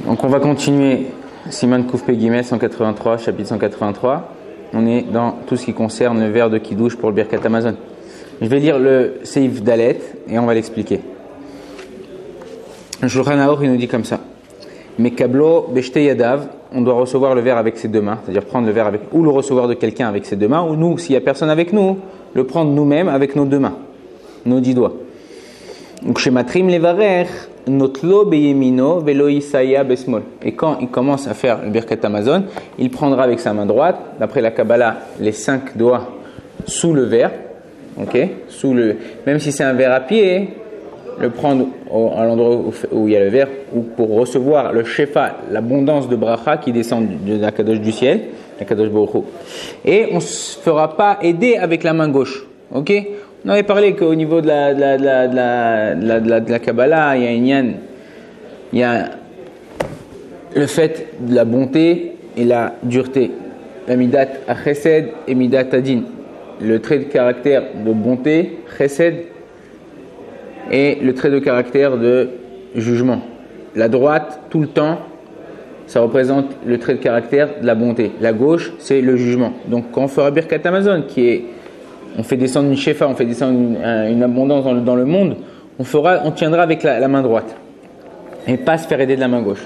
Donc on va continuer Siman Kouf Pegimel 183, chapitre 183. On est dans tout ce qui concerne le verre de Kiddush pour le Birkat Hamazon. Je vais lire le Seif Dalet et on va l'expliquer. Le Shulchan Aruch il nous dit comme ça. Mekablo beshte yadav, on doit recevoir le verre avec ses deux mains, c'est-à-dire prendre le verre avec, ou le recevoir de quelqu'un avec ses deux mains, ou nous, s'il n'y a personne avec nous, le prendre nous-mêmes avec nos deux mains, nos 10 doigts. Donc chez Matrim Levarech, notlo beyemino velo isaya besmol. Et quand il commence à faire le Birkat Hamazon, il prendra avec sa main droite, d'après la Kabbalah, les 5 doigts sous le verre, ok, même si c'est un verre à pied, le prendre à l'endroit où il y a le verre, ou pour recevoir le shefa, l'abondance de bracha qui descend de la Kadosh du ciel, la Kadosh Baruch Hu. Et on ne se fera pas aider avec la main gauche, ok. On avait parlé qu'au niveau de la Kabbalah, il y a le fait de la bonté et la dureté. La midat à chesed et midat adin. Le trait de caractère de bonté, chesed, et le trait de caractère de jugement. La droite, tout le temps, ça représente le trait de caractère de la bonté. La gauche, c'est le jugement. Donc quand on fera Birkat Hamazon, on fait descendre une shefa, on fait descendre une abondance dans le monde, on tiendra avec la main droite. Et pas se faire aider de la main gauche.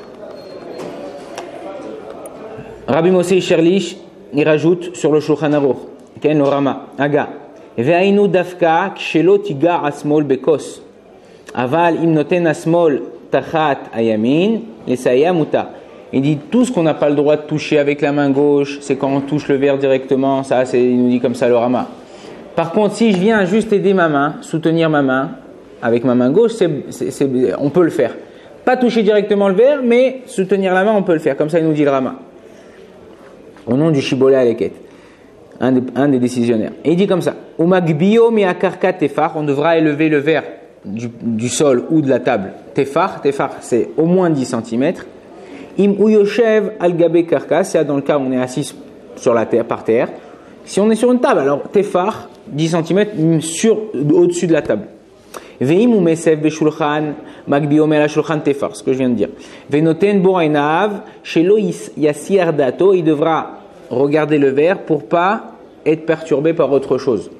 Rabbi Moshe Sherlich, il rajoute sur le Shulchan Aruch, Ken le Rama, Aga, Ve'ainu dafka kshelo tiga asmol bekos, aval im noten asmol tachat ayamin, lesaya muta. Il dit tout ce qu'on n'a pas le droit de toucher avec la main gauche, c'est quand on touche le verre directement, il nous dit comme ça le Rama. Par contre, si je viens juste aider ma main, soutenir ma main avec ma main gauche, on peut le faire. Pas toucher directement le verre, mais soutenir la main, on peut le faire. Comme ça, il nous dit le Rama. Au nom du Shibolé Aleket, un des décisionnaires. Et il dit comme ça. Umagbio miakarka tefar, on devra élever le verre du sol ou de la table. Tefar, c'est au moins 10 cm. Im uyoshev al gabe karka, c'est dans le cas où on est assis sur la terre, par terre. Si on est sur une table, alors tefar, 10 cm au-dessus de la table. Veim ou mesef beshulchan, magbiom el shulchan tefar, ce que je viens de dire. Venoten borainav, shelo yasir dato, il devra regarder le verre pour pas être perturbé par autre chose.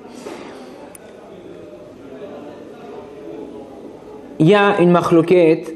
Il y a une machloket,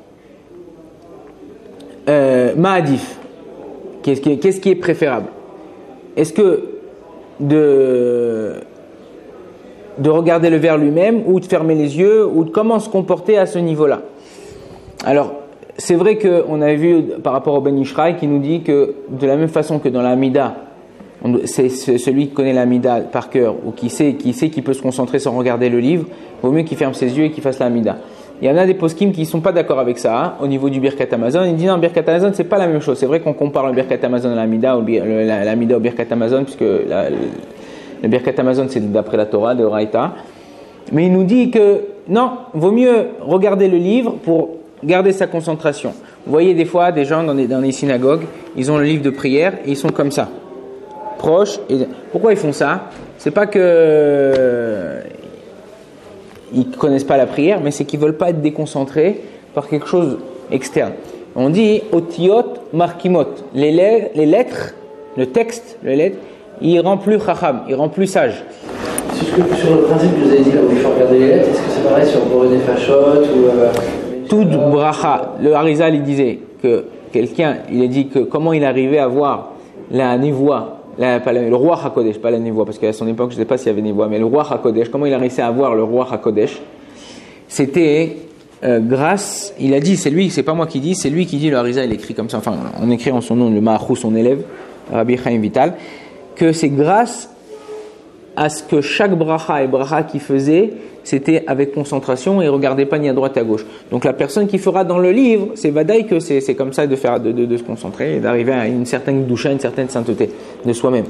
ma'adif. Qu'est-ce qui est préférable? Est-ce que de regarder le verre lui-même ou de fermer les yeux ou de comment se comporter à ce niveau-là. Alors, c'est vrai qu'on avait vu par rapport au Ben Ishraï qui nous dit que de la même façon que dans la Mida, c'est celui qui connaît la Mida par cœur ou qui sait qu'il peut se concentrer sans regarder le livre, il vaut mieux qu'il ferme ses yeux et qu'il fasse la Mida. Il y en a des poskim qui ne sont pas d'accord avec ça, hein, au niveau du Birkat Hamazon. Ils disent non, Birkat Hamazon, c'est pas la même chose. C'est vrai qu'on compare le Birkat Hamazon à la Mida, la Mida au Birkat Hamazon, puisque le Birkat Hamazon, c'est d'après la Torah, de Raïta. Mais il nous dit que non, vaut mieux regarder le livre pour garder sa concentration. Vous voyez des fois des gens dans les synagogues, ils ont le livre de prière et ils sont comme ça, proches. Pourquoi ils font ça? C'est pas que ils connaissent pas la prière, mais c'est qu'ils veulent pas être déconcentrés par quelque chose externe. On dit otiot markimot, les lettres, le texte, les lettres, il rend plus chacham, il rend plus sage. Sur le principe que vous avez dit là où il faut regarder les lettres, est-ce que c'est pareil sur Boré des Fachot ou Tout bracha, le Harizal il disait que quelqu'un, il a dit que comment il arrivait à voir la névoie, le roi HaKodesh, pas la névoie, parce qu'à son époque je ne sais pas s'il y avait névoie, mais le roi HaKodesh, comment il a réussi à voir le roi HaKodesh, c'était grâce, il a dit, c'est pas moi qui dis, c'est lui qui dit, le Harizal il écrit comme ça, enfin on écrit en son nom, le Mahachou, son élève, Rabbi Chaim Vital, que c'est grâce à ce que chaque bracha et bracha qu'il faisait, c'était avec concentration et regardait pas ni à droite ni à gauche. Donc la personne qui fera dans le livre, c'est vadaï que c'est comme ça de se concentrer et d'arriver à une certaine doucha, une certaine sainteté de soi-même.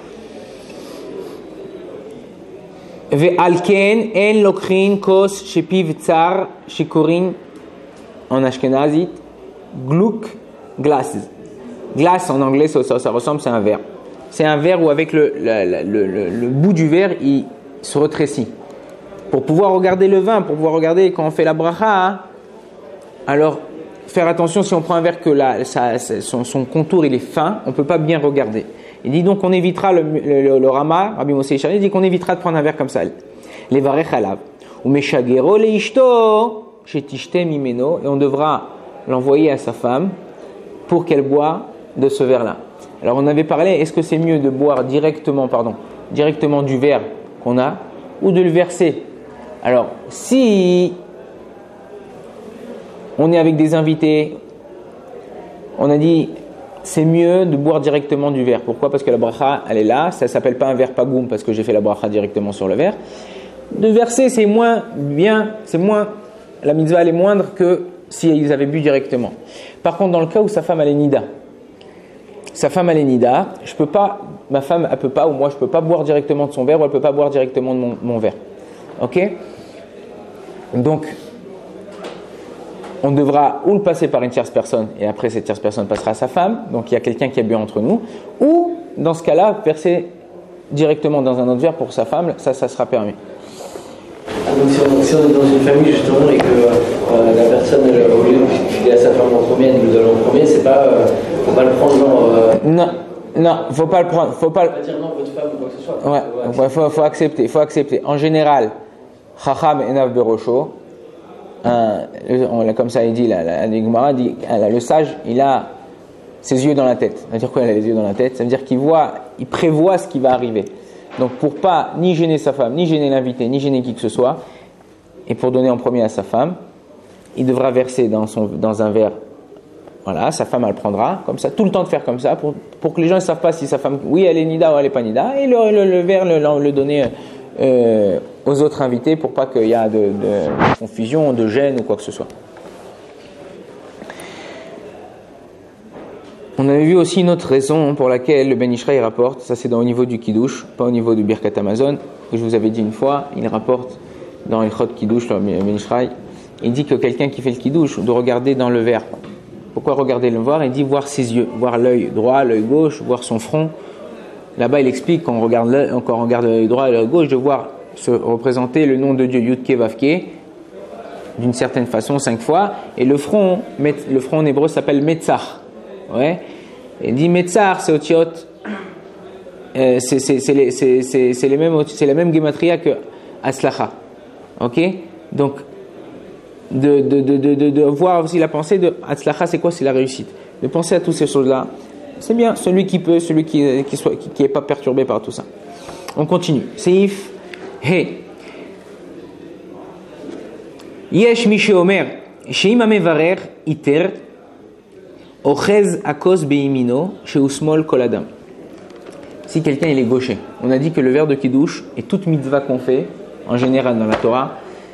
Ve'alken en lokrin kos shepiv tsar shikorin en ashkenazit gluk glasses. Glace en anglais, ça ressemble, c'est un verre. C'est un verre où avec le bout du verre, il se rétrécit. Pour pouvoir regarder le vin, pour pouvoir regarder quand on fait la bracha, alors faire attention si on prend un verre que son contour il est fin, on ne peut pas bien regarder. Il dit donc on évitera le Rama, Rabbi Moshe Ishari, il dit qu'on évitera de prendre un verre comme ça. Les varech alav. Ou meshagero le ishto, shetishte mimeno, et on devra l'envoyer à sa femme pour qu'elle boive de ce verre-là. Alors on avait parlé, est-ce que c'est mieux de boire directement du verre qu'on a, ou de le verser? Alors, si on est avec des invités, on a dit c'est mieux de boire directement du verre. Pourquoi? Parce que la bracha, elle est là. Ça ne s'appelle pas un verre pagoum parce que j'ai fait la bracha directement sur le verre. De verser, c'est moins bien, la mitzvah elle est moindre que s'ils avaient bu directement. Par contre, dans le cas où sa femme elle est nida, je peux pas, ma femme elle peut pas, ou moi je peux pas boire directement de son verre, ou elle peut pas boire directement de mon verre. Ok? Donc, on devra ou le passer par une tierce personne, et après cette tierce personne passera à sa femme, donc il y a quelqu'un qui a bu entre nous, ou dans ce cas-là, verser directement dans un autre verre pour sa femme, ça sera permis. Donc si on est dans une famille justement et que la personne au lieu de filer à sa femme en premier, elle nous donne en premier, c'est pas, faut pas le prendre genre. Non, faut pas le prendre, faut pas dire non votre femme ou quoi que ce soit. Ouais, faut accepter. En général, Chacham enav berosho, comme ça il dit, la Gemara dit, le sage, il a ses yeux dans la tête. Ça veut dire quoi, il a les yeux dans la tête? Ça veut dire il prévoit ce qui va arriver. Donc pour pas ni gêner sa femme, ni gêner l'invité, ni gêner qui que ce soit, et pour donner en premier à sa femme, il devra verser dans un verre. Voilà, sa femme elle prendra, comme ça, tout le temps de faire comme ça, pour que les gens ne savent pas si sa femme, oui elle est nida ou elle est pas nida, et le verre le donner aux autres invités pour pas qu'il y ait de confusion, de gêne ou quoi que ce soit. On avait vu aussi une autre raison pour laquelle le Ben Ishraï rapporte, ça c'est au niveau du Kiddush, pas au niveau du Birkat Amazon, que je vous avais dit une fois, il rapporte dans Ilchot Kiddush, le Ben Ishraï, il dit que quelqu'un qui fait le Kiddush doit regarder dans le verre. Pourquoi regarder le voir? Il dit voir ses yeux, voir l'œil droit, l'œil gauche, voir son front. Là-bas il explique quand on regarde l'œil droit et l'œil gauche, de voir se représenter le nom de Dieu, Yud-Ke Vav-Ke, d'une certaine façon 5 fois, et le front en hébreu s'appelle Metzach. Ouais. Il dit Metzar, c'est Otiot, c'est la même gematria que Aslacha. Ok? Donc, de voir aussi la pensée de Aslacha, c'est quoi? C'est la réussite. De penser à toutes ces choses-là, c'est bien. Celui qui peut, celui qui est pas perturbé par tout ça. On continue. Seif He. Yesh Mishe Omer, Sheim Amevarer Iter. Si quelqu'un il est gaucher, on a dit que le verre de Kiddush et toute mitzvah qu'on fait, en général dans la Torah,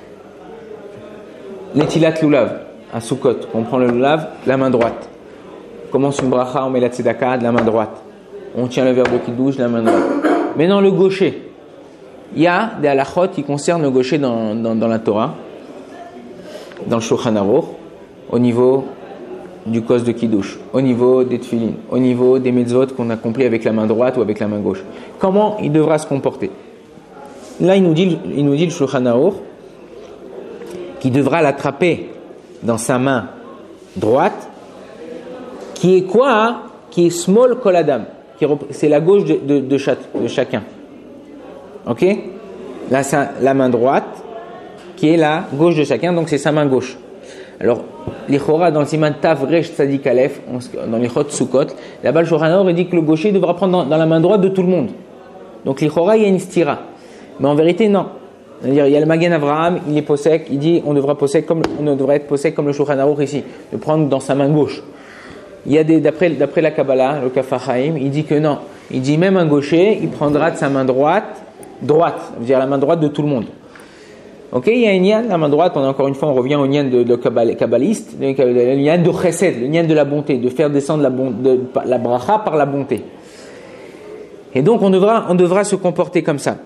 l'etilat lulav, à Sukkot, on prend le lulav, la main droite. On commence une bracha, on met la tzedaka de la main droite. On tient le verre de Kiddush de la main droite. Mais dans le gaucher, il y a des halachot qui concernent le gaucher dans la Torah, dans le Shulchan Aruch, au niveau du kos de Kiddush, au niveau des tefillin, au niveau des mitzvot qu'on accomplit avec la main droite ou avec la main gauche. Comment il devra se comporter? Là, il nous dit le Shulchan Aruch qu'il devra l'attraper dans sa main droite, qui est quoi? Qui est small kol adam, c'est la gauche de chacun. Ok? Là, c'est la main droite qui est la gauche de chacun, donc c'est sa main gauche. Alors, l'Ichora dans le Siman Tav Resh Tzadik Aleph, dans l'Ichot Sukkot, là-bas le Shulchan Aruch dit que le gaucher devra prendre dans la main droite de tout le monde. Donc l'Ichora, il y a une stira. Mais en vérité, non. C'est-à-dire, il y a le Magen Avraham, il est posek, il dit on devrait être posek comme le Shulchan Aruch ici, de prendre dans sa main gauche. Il y a d'après la Kabbalah, le Kaf HaChaim, il dit que non. Il dit même un gaucher, il prendra de sa main droite, c'est-à-dire la main droite de tout le monde. Ok, il y a un nyan, la main droite, encore une fois, on revient au nyan de kabbaliste, le nyan de chesed, le nyan de la bonté, de faire descendre la bracha par la bonté. Et donc, on devra se comporter comme ça.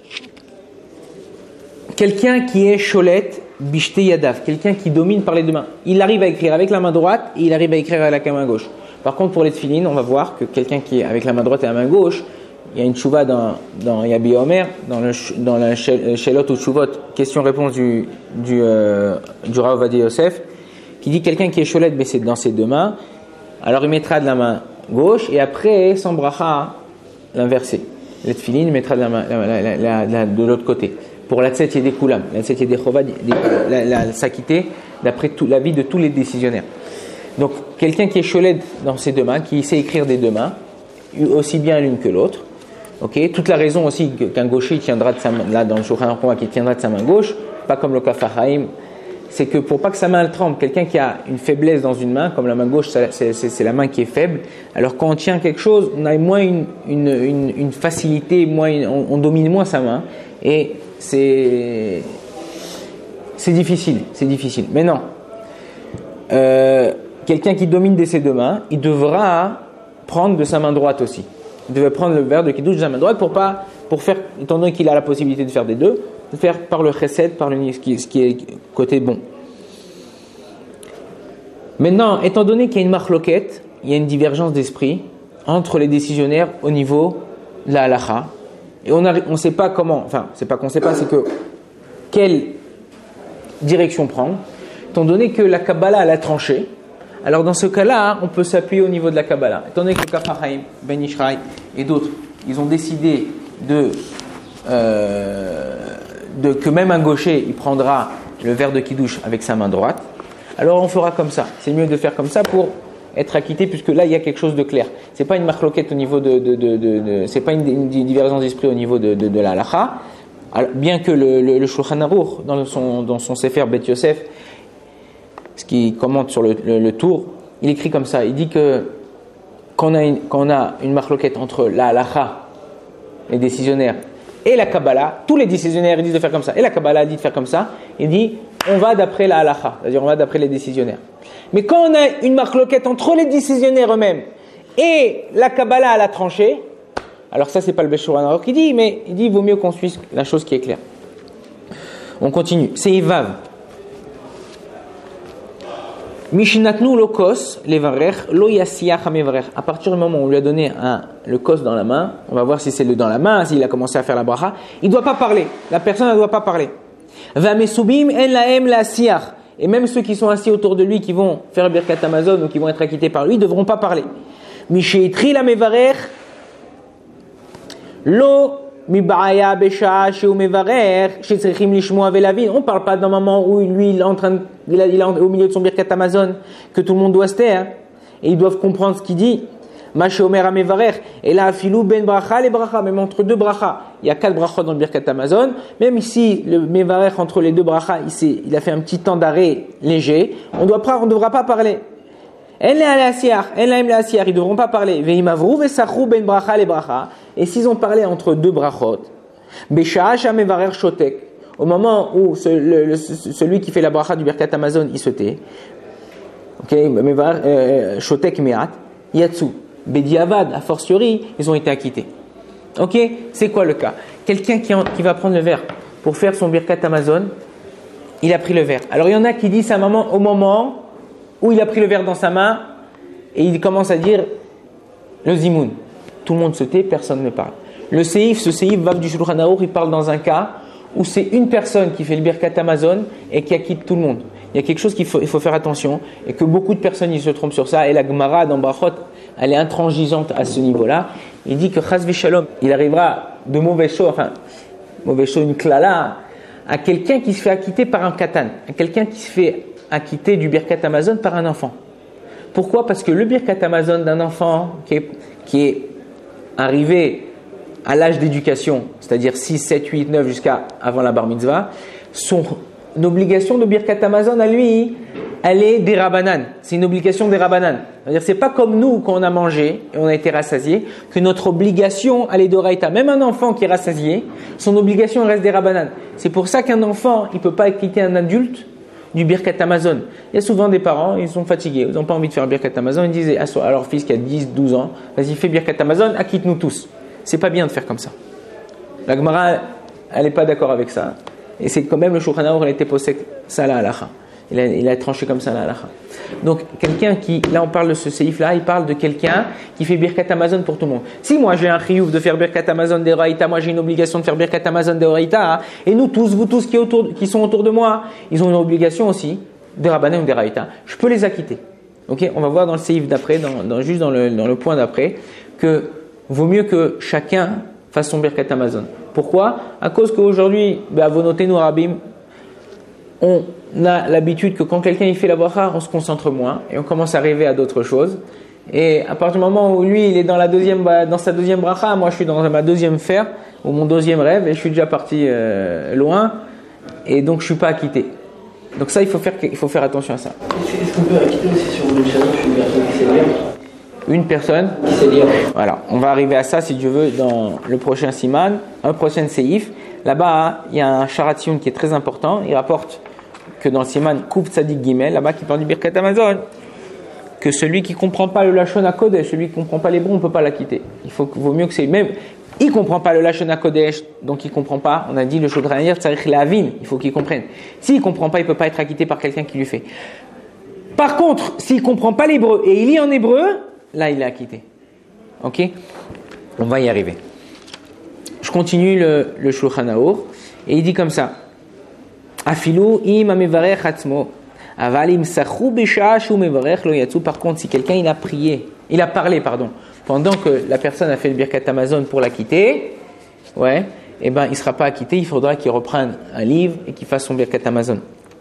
Quelqu'un qui est cholette, bishte yadav, quelqu'un qui domine par les deux mains. Il arrive à écrire avec la main droite et il arrive à écrire avec la main gauche. Par contre, pour les tefillin, on va voir que quelqu'un qui est avec la main droite et la main gauche, il y a une tchouva dans Yabi Omer, dans la Shelot ou Tchouvot, question-réponse du Rav Ovadia Yosef, qui dit quelqu'un qui est cholet baissé dans ses deux mains, alors il mettra de la main gauche et après, sans bracha, l'inverser. Le tefillin, il mettra de la main de l'autre côté. Pour la tzet yedei kulam, la tzet yedei chovad, la s'acquitter d'après l'avis de tous les décisionnaires. Donc, quelqu'un qui est cholet dans ses deux mains, qui sait écrire des deux mains, aussi bien l'une que l'autre. Okay. Toute la raison aussi qu'un gaucher tiendra de sa main, là dans le Shulchan Aruch qui tiendra de sa main gauche, pas comme le Kaf HaChaim, c'est que pour pas que sa main elle tremble, quelqu'un qui a une faiblesse dans une main, comme la main gauche, c'est la main qui est faible. Alors quand on tient quelque chose, on a moins une facilité, on domine moins sa main, et c'est difficile. Mais non, quelqu'un qui domine de ses deux mains, il devra prendre de sa main droite aussi. Il devait prendre le verre de Kiddush de sa main droite pour faire, étant donné qu'il a la possibilité de faire des deux, de faire par le chesed, par ce qui est côté bon. Maintenant, étant donné qu'il y a une marloquette, il y a une divergence d'esprit entre les décisionnaires au niveau de la halacha, et on ne sait pas comment, enfin, c'est pas qu'on ne sait pas, c'est que quelle direction prendre, étant donné que la Kabbalah elle a tranché. Alors dans ce cas-là, on peut s'appuyer au niveau de la Kabbalah. Étant donné que le Kaf HaChaim, Ben Ishraï et d'autres, ils ont décidé que même un gaucher, il prendra le verre de Kiddush avec sa main droite. Alors on fera comme ça. C'est mieux de faire comme ça pour être acquitté, puisque là il y a quelque chose de clair. C'est pas une marloquette au niveau c'est pas une divergence d'esprit au niveau de la halacha. Bien que le Shulchan Aruch dans son Sefer Bet Yosef, ce qui commente sur le tour, il écrit comme ça. Il dit que quand on a une marloquette entre la halacha, les décisionnaires, et la Kabbalah, tous les décisionnaires disent de faire comme ça, et la Kabbalah dit de faire comme ça, il dit on va d'après la halacha, c'est-à-dire on va d'après les décisionnaires. Mais quand on a une marloquette entre les décisionnaires eux-mêmes et la Kabbalah à la tranchée, alors ça c'est pas le Shulchan Aruch qui dit, mais il dit il vaut mieux qu'on suive la chose qui est claire. On continue. C'est Ivav. Mishinatnu lo kos levarech lo yasiach hamevarech. À partir du moment où on lui a donné le kos dans la main, on va voir si c'est le dans la main, s'il a commencé à faire la bracha, il ne doit pas parler. La personne ne doit pas parler. Va mesubim en laem la siach. Et même ceux qui sont assis autour de lui, qui vont faire Birkat Hamazon ou qui vont être acquittés par lui, ne devront pas parler. Misheitri la mevarech lo mibaya besha sheu mevarech shetzrichim lishmoa velavin. On ne parle pas d'un moment où lui il est au milieu de son Birkat Hamazon que tout le monde doit se taire et ils doivent comprendre ce qu'il dit. Masheomer amevarech et là filou ben bracha les bracha, même entre deux bracha il y a 4 brachot dans le Birkat Hamazon, même ici le mevarech entre les deux bracha il a fait un petit temps d'arrêt léger, on ne devra pas parler. Ils ne devront pas parler. Et s'ils ont parlé entre deux brachot, au moment où celui qui fait la bracha du Birkat Hamazon il se tait, shotek me'at, yatsu, bediavad, a fortiori, ils ont été acquittés. Ok, c'est quoi le cas? Quelqu'un qui va prendre le verre pour faire son Birkat Hamazon, il a pris le verre. Alors il y en a qui disent à au moment où il a pris le verre dans sa main et il commence à dire le zimoun. Tout le monde se tait, personne ne parle. Ce seif Vav du Shulchan Aruch, il parle dans un cas où c'est une personne qui fait le Birkat Hamazon et qui acquitte tout le monde. Il y a quelque chose il faut faire attention et que beaucoup de personnes ils se trompent sur ça. Et la Gemara dans Brachot, elle est intransigeante à ce niveau-là. Il dit que Chas v'Shalom, il arrivera de mauvais choses, une klala, à quelqu'un qui se fait acquitter par un katan, à quelqu'un qui se fait acquitté du Birkat Hamazon par un enfant. Pourquoi? Parce que le Birkat Hamazon d'un enfant qui est arrivé à l'âge d'éducation, c'est-à-dire 6, 7, 8, 9 jusqu'à avant la bar mitzvah, son obligation de Birkat Hamazon à lui, elle est des Rabbanan. C'est une obligation des Rabbanan. C'est-à-dire c'est pas comme nous quand on a mangé et on a été rassasié, que notre obligation elle est d'Oraïta. Même un enfant qui est rassasié, son obligation reste des Rabbanan. C'est pour ça qu'un enfant, il peut pas acquitter un adulte du Birkat Hamazon. Il y a souvent des parents, ils sont fatigués, ils n'ont pas envie de faire Birkat Hamazon, ils disent à leur fils qui a 10, 12 ans, vas-y fais Birkat Hamazon, acquitte-nous tous. C'est pas bien de faire comme ça. La Gemara, elle n'est pas d'accord avec ça. Et c'est quand même le Shulchan Aruch, il a été posé ça la halacha. Il a tranché comme ça la halacha. Donc quelqu'un qui, là on parle de ce seif là, il parle de quelqu'un qui fait Birkat Hamazon pour tout le monde. Si moi j'ai un chiyuv de faire Birkat Hamazon d'Oraïta, moi j'ai une obligation de faire Birkat Hamazon d'Oraïta, et nous tous, vous tous qui sont autour de moi, ils ont une obligation aussi des Rabbanan ou des Raïta, je peux les acquitter. Ok, on va voir dans le séif d'après, juste dans le point d'après, que vaut mieux que chacun fasse son Birkat Hamazon. Pourquoi? À cause qu'aujourd'hui, à volonté nous Rabim, on a l'habitude que quand quelqu'un il fait la bracha, on se concentre moins et on commence à rêver à d'autres choses. Et à partir du moment où lui il est dans sa deuxième bracha, moi je suis dans ma deuxième faire ou mon deuxième rêve et je suis déjà parti loin et donc je suis pas acquitté. Donc ça il faut faire attention à ça. Est-ce qu'on peut acquitter aussi sur le challenge une personne qui sait lire? Une personne qui sait lire. Voilà, on va arriver à ça si Dieu veut dans le prochain siman, un prochain séif. Là-bas il y a un sharatiyun qui est très important. Il rapporte que dans le siman Kouf Tzadik Gimel, là-bas qui parle du Birkat Hamazon, que celui qui comprend pas le Lashon HaKodesh, celui qui comprend pas l'hébreu, on peut pas l'acquitter. Vaut mieux que c'est même. Il comprend pas le Lashon HaKodesh, donc il comprend pas. On a dit le Shodran hier, Tzarich Lehavin, il faut qu'il comprenne. S'il comprend pas, il peut pas être acquitté par quelqu'un qui lui fait. Par contre, s'il comprend pas l'hébreu et il lit en hébreu, là il est acquitté. Ok? On va y arriver. Je continue le Shulchan Aruch et il dit comme ça. Afilu im amevarech atzmo. Par contre, si quelqu'un il a parlé, pendant que la personne a fait le Birkat Hamazon pour l'acquitter, et ben il sera pas acquitté, il faudra qu'il reprenne un livre et qu'il fasse son Birkat Hamazon.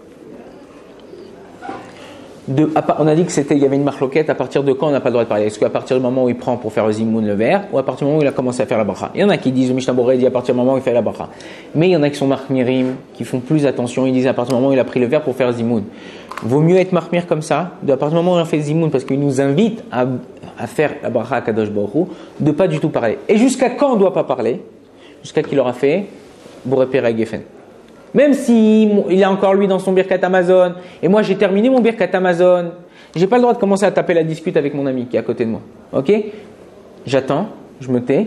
On a dit il y avait une marloquette, à partir de quand on n'a pas le droit de parler? Est-ce qu'à partir du moment où il prend pour faire le zimoun le verre, ou à partir du moment où il a commencé à faire la bracha? Il y en a qui disent, le Mishnah Boré dit à partir du moment où il fait la bracha. Mais il y en a qui sont marmirim, qui font plus attention, ils disent à partir du moment où il a pris le verre pour faire le zimoun. Vaut mieux être marmir comme ça, à partir du moment où on fait le zimoun, parce qu'il nous invite à faire la bracha à Kadosh Baruch Hu, de pas du tout parler. Et jusqu'à quand on ne doit pas parler? Jusqu'à qu'il aura fait Boré Perek Geffen. Même si il a encore lui dans son Birkat Hamazon, et moi j'ai terminé mon Birkat Hamazon, j'ai pas le droit de commencer à taper la discute avec mon ami qui est à côté de moi. Ok? J'attends, je me tais,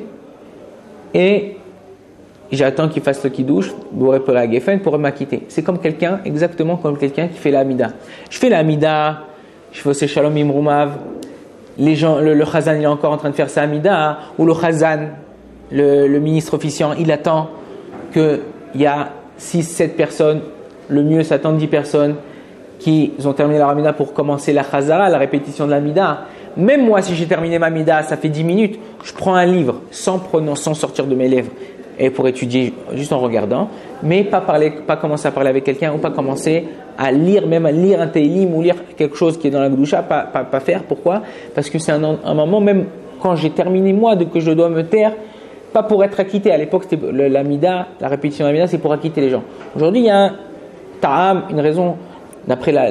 et j'attends qu'il fasse le kiddush, Boré Perek Geffen, pour m'acquitter. C'est exactement comme quelqu'un qui fait la Hamida. Je fais la Hamida, je fais aussi Shalom Imrumav, les gens, le Chazan il est encore en train de faire sa Hamida, ou le Chazan, le ministre officiant, il attend qu'il y a 6-7 personnes, le mieux c'est attendre 10 personnes qui ont terminé la Hamida pour commencer la Chazara, la répétition de la Hamida. Même moi, si j'ai terminé ma Hamida, ça fait 10 minutes, je prends un livre sans sortir de mes lèvres et pour étudier juste en regardant, mais pas commencer à parler avec quelqu'un ou pas commencer à lire, même à lire un Teilim ou lire quelque chose qui est dans la Gdusha, pas faire. Pourquoi? Parce que c'est un moment, même quand j'ai terminé moi, que je dois me taire, pas pour être acquitté. À l'époque, c'était la répétition de la Mida, c'est pour acquitter les gens. Aujourd'hui, il y a un ta'am, une raison, d'après la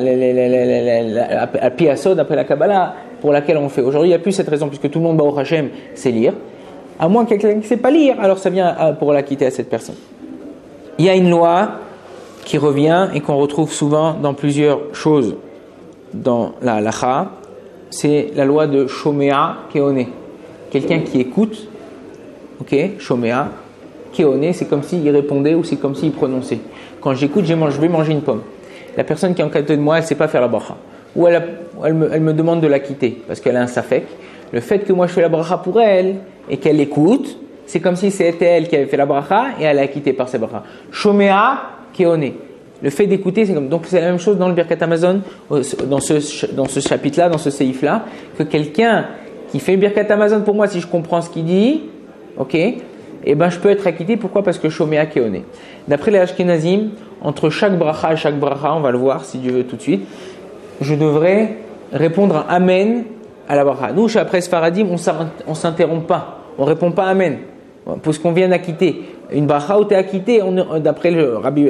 Piasod, d'après la Kabbalah, pour laquelle on fait. Aujourd'hui, il n'y a plus cette raison, puisque tout le monde, Baruch Hashem, sait lire. À moins que quelqu'un qui ne sait pas lire, alors ça vient pour l'acquitter à cette personne. Il y a une loi qui revient et qu'on retrouve souvent dans plusieurs choses dans la halacha. C'est la loi de Shomea Keone. Quelqu'un qui écoute. Ok, Shomea, Keone, c'est comme s'il répondait ou c'est comme s'il prononçait. Quand j'écoute, je vais manger une pomme. La personne qui est en côté de moi, elle ne sait pas faire la bracha. Ou elle me demande de la quitter parce qu'elle a un safek. Le fait que moi je fais la bracha pour elle et qu'elle écoute, c'est comme si c'était elle qui avait fait la bracha et elle a quitté par sa bracha. Shomea, Keone. Le fait d'écouter, donc c'est la même chose dans le Birkat Hamazon, dans ce chapitre-là, dans ce séif-là, que quelqu'un qui fait le Birkat Hamazon pour moi, si je comprends ce qu'il dit, ok, et ben je peux être acquitté. Pourquoi? Parce que Shomea Keone. D'après les Ashkenazim, entre chaque bracha et chaque bracha, on va le voir si Dieu veut tout de suite, je devrais répondre un Amen à la bracha. Nous, chez après Sfaradim, on s'interrompt pas, on répond pas Amen, parce qu'on vient d'acquitter. Une bracha où tu es acquitté, d'après la Rabbi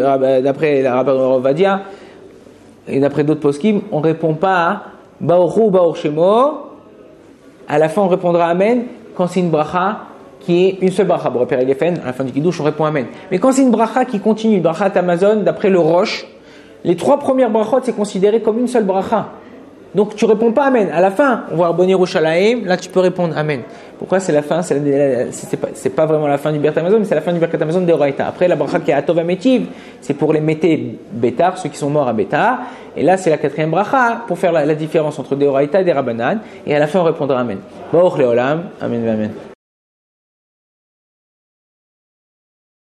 Ovadia et d'après d'autres poskim, on répond pas à Baoru Baor Shemo. À la fin, on répondra Amen quand c'est une bracha qui est une seule bracha. Bon, Perek Geffen, à la fin du kiddush, on répond Amen. Mais quand c'est une bracha qui continue, une bracha Amazon, d'après le Roche, les 3 premières brachot, c'est considéré comme une seule bracha. Donc tu réponds pas Amen. À la fin, on va Bon Yerushalayim, là tu peux répondre Amen. Pourquoi c'est la fin? C'est pas vraiment la fin du Birkat Hamazon, mais c'est la fin du Birkat Hamazon de Oraita. Après, la bracha qui est Atov Ametiv, c'est pour les métés Bétar, ceux qui sont morts à Bétar. Et là, c'est la 4e bracha pour faire la différence entre des Oraita et des Rabbanan. Et à la fin, on répondra Amen. Baruch Leolam, Amen, Amen.